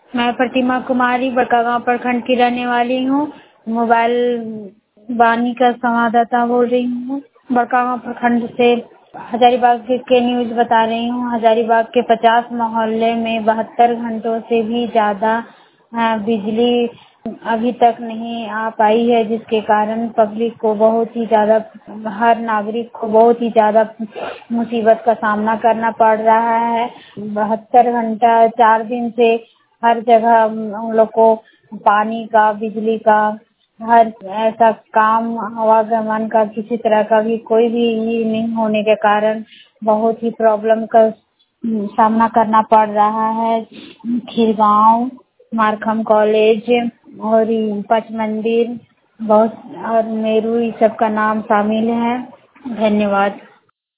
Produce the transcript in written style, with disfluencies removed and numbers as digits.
मैं प्रतिमा कुमारी बड़कागांव प्रखंड की रहने वाली हूँ। मोबाइल वाणी का संवाददाता बोल रही हूँ। बड़कागांव प्रखंड से हजारीबाग के न्यूज बता रही हूँ। हजारीबाग के 50 मोहल्ले में 72 घंटों से भी ज्यादा बिजली अभी तक नहीं आ पाई है, जिसके कारण पब्लिक को बहुत ही ज्यादा, हर नागरिक को बहुत ही ज्यादा मुसीबत का सामना करना पड़ रहा है। 72 घंटा 4 दिन से हर जगह उन लोग को पानी का, बिजली का, हर ऐसा काम, आवागमन का किसी तरह का भी कोई भी ये नहीं होने के कारण बहुत ही प्रॉब्लम का सामना करना पड़ रहा है। खीरगांव, मारखम कॉलेज और पच मंदिर बहुत और मेरू, इस सब का नाम शामिल है। धन्यवाद।